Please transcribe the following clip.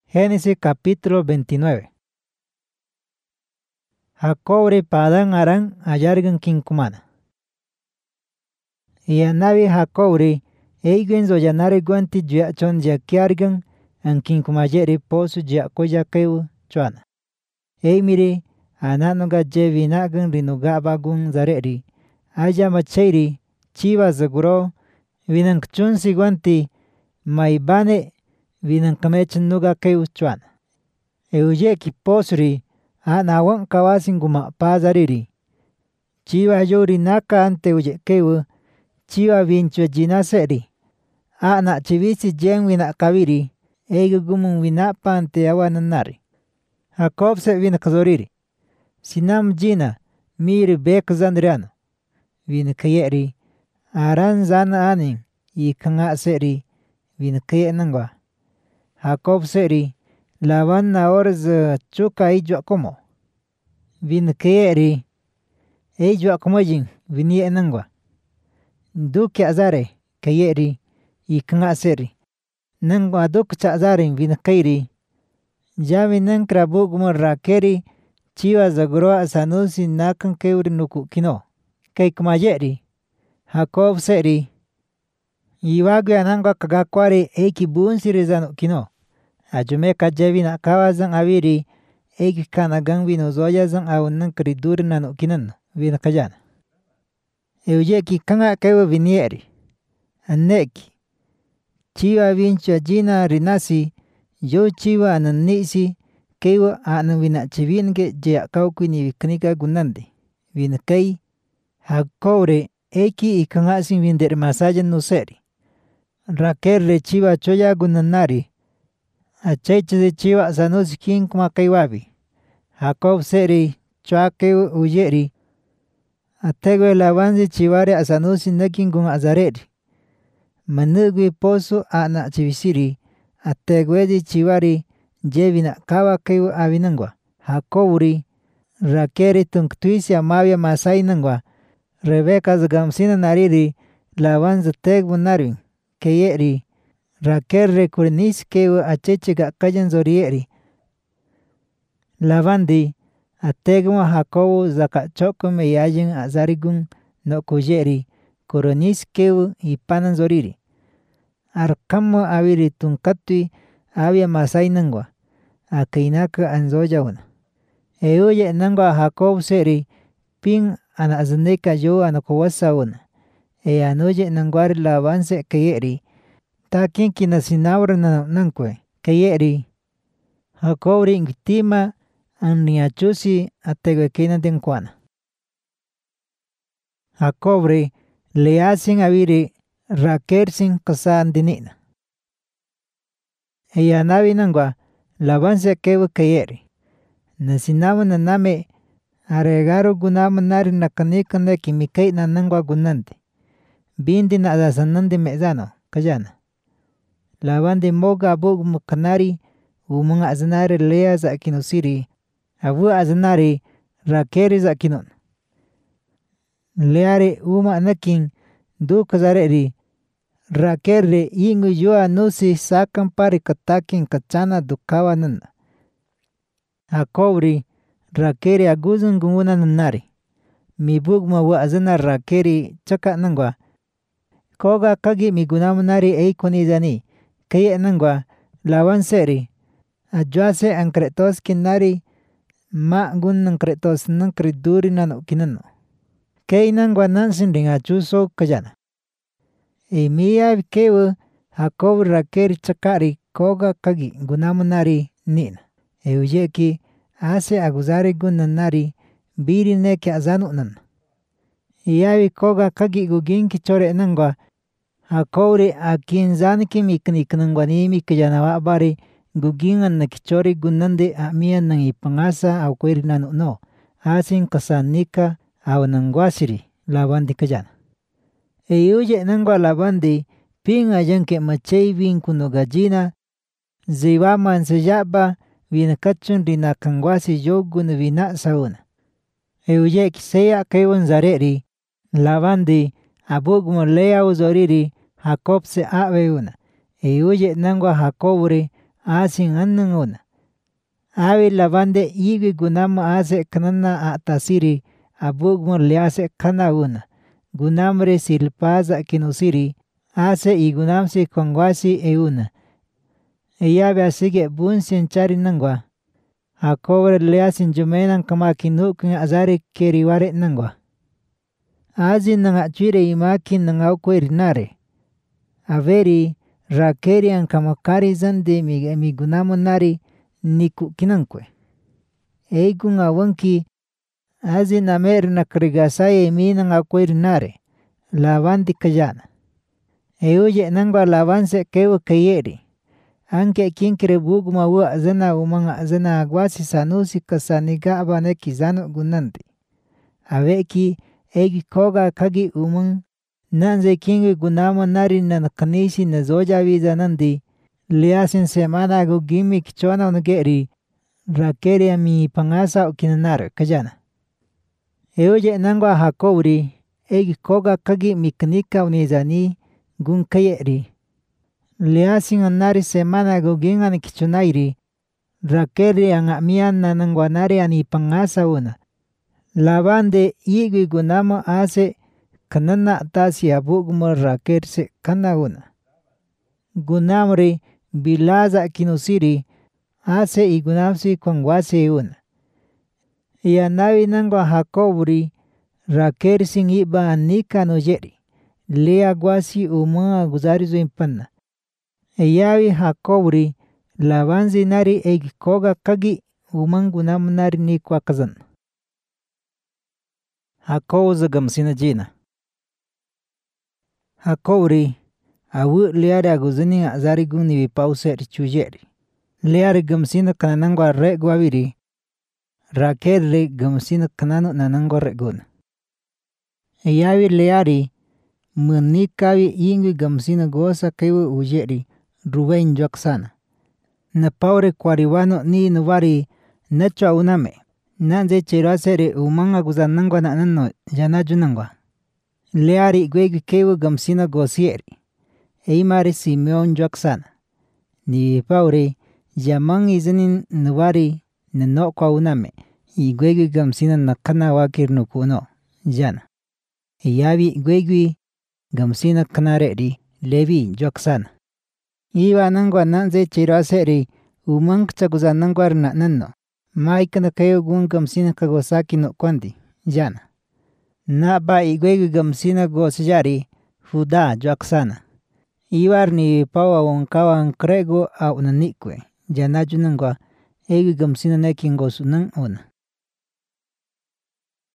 Génesis capítulo 29. Jacobre Padán Aram ayargan kinkumana. Yanavi Jacobre eigen zoyanare guanti juachon jakiargan an kinkumayeri posu jakoya keu chuana. Mire ananoga jevinagan rinugabagun zareri. Aya macheiri chiva zaguro vinankchunsi guanti maibane vinankamechan nuga keu chuana. Euyeki posri anawan kawasin guma pazariri. Chiva yori naka ante uyekewu chiva vinchua jinaseri. Ana chivisi jen wina kaviri eigu gumun winapa ante awananari. Jacob se vinakazoriri. Sinam jina miri bek zandriano. Vinakayeri aran zana anin ikanga seri vinakaye nangwa. Jacob seri Laban na z chuka ijwa como. Vinakayeri ijwa como jin vinie nangwa. Duke azare kayeri ikanga seri. Nangwa duk chazare vinakayeri. Jami nankra bugmo rakeri chiva zagro sanusi nakan keuri nuku kino. Kay kumayeri. Jacob seri. Iwagwe anangwa kagakwari eiki bunsiri zanu kino. Ajume kajevina kawazan awiri eiki kanagan vino zoyazan awunan kriduri nanu kinano vina kajana. Euyeki kanga kewa vinieri. Aneki. Chiva vinchua jina rinasi yo chiva ananisi kewa anan vina chivinge jea kaukini viknika gunandi. Vina kay Jacobre eiki ikangasin vindere masayan nuseri. Raquel chiva choya gunanari. Acheche de chiva sanusi kinkuma kaywabi. Jacob seri chuake uyeri. Ategwe labanzi chivare asanusi nekingun azareri. Manugwi posu ana chivisiri. Ategwe di chivari jevina kawa kewa avinangwa. Jacobri Raquel tunktuisi amavia masai nangwa. Rebecca zgamsina nariri labanzi tegbu narwin. Kayeri Raquel recurnis kewa acheche kayan zorieri. Labandi ategma Jacobo zakachoko meyayen azarigun no kuyeri. Koronis kewa ipanan zoriri. Arkamo aviri tunkatui avia masai nangwa. Akainaka anzoyauna. Euye nangwa Jacob seri pin anazaneka yo anakowasauna. Anuye nangwari labanse kayeri. Takin kinasinawra nankwe kayeri. Jacobri ingtima anniachusi ategwekina denkwana. Jacobri leasin aviri Raquel sin kasan dinina. Navi nangwa labanse kewa kayeri. Nasinawa naname aregaro gunama nari nakanika neki mikay na nangwa gunante. Bindi na adasanande mezano kayana. Labandi moga bug mukanari umang azanari lea za kinosiri. Abu azanari Raquel za kinon. Leare uma nakin du kazareri. Raquel ingu yua nusi sakan pari katakin kachana dukawa nana. Jacobri Raquel aguzun gunguna nanari. Mi bugma wa azana Raquel chaka nangwa. Koga kagi mi gunamunari eikoni zani. Kaya nangwa lawan seri. Ajuase ankretos kinari ma gun nankretos nankriduri nano kinano. Kay nangwa nansin ringachuso kayana. Miya kewa Jacob Raquel chakari koga kagi gunamunari nina. Euyeki ase aguzari gunanari biri neke azanu nana. Iyawi koga kagi guginki chore nangwa. Jacobre akinzaniki miknik nangwanimi kayanawa bari gugingan nakichori gunande amian nang ipangasa au kweri nanu no. Asin kasanika au nangwasiri labandi kayana. Eyuye nangwa labandi pinga yanke machay vinkuno gallina. Zibama ansayaba vinakachun rinakangwasi yogun vina sauna. Eyuye kisea kewan zareri labandi abugmo lea uzoriri. Jacob se aveuna. Eyuye nangwa Jacobre asin annan una. Awi Labande iwi gunam ase kanana atasiri abugmo lease kana una. Gunamre silpaza kinusiri ase y gunamsi kongwasi e una. Eyabe asige bunsin chari nangwa. Akobre leasin jumenan kama kinukun azari keriware nangwa. Azin nanga chire imakin nanga ukwirinare. Averi rakerian kamakari zande mi gunamonari niku kinankwe. Eigun awanki azin amer nakrigasaye mi nanga ukwirinare. Labandi kayana. Euye nangwa labanse kewa kayeri. Anke kinkire bugma wa zana umanga zana agwasi sanusi kasaniga abane kizano gunandi. Aveki egi koga kagi umang nanze kingi gunamo nari na kanisi na zoja viza nandi. Liasin semana gu gimi kichwana unageri. Rakeri mi pangasa ukinanare kajana. Euye nangwa hakowri egi koga kagi mikanika unizani gun kayeri. Liasin anari semana gugingan kichunairi. Rakeri angamian nanangwanari ani pangasa una. Labande igwi gunamo ase kanana tasi abugmo rakerse kana una. Gunamri bilaza kinusiri ase igunamsi kongwase una. Yanawi nangwa hakobri rakersin iba anika nojeri. Lea gwasi uma guzarizo impana. Eyawi hakobri labanzi nari egi koga kagi umangunam nari ni kwa kazan. Hakoza gamsina jina. Hakobri awu leara guzini azari guni vipause richujeri. Leari gamsina kananangwa regwa viri. Rakeri gamsina kananu nanangwa reguna. Eyawi leari munikawi ingwi gamsina gosa kewa ujeri. Ruben Joaksana. Na paure kwariwano ni nuwari nacho uname. Nanze chirasere umanga guzanangwa na nano janajunangwa. Leari gwegi kewa gamsina gosieri. Eimari Simeon Joaksana. Ni paure jamang izinin nuwari nano kwa uname. Igwegi gamsina nakana wakir nukuno. Jana. Eyawi gwegi gamsina kanareri Levi Joaksana. Iwa nangwa nanze chiraseri umang chaguzanangwa na nano. Maika na kayo gun gamsina kagosaki no kwandi. Jana. Na ba igwegi gamsina gosjari Huda Joaksana. Iwar ni pawa wonkawa nkrego au nanikwe. Jana junangwa egi gamsina nekin gosunang una.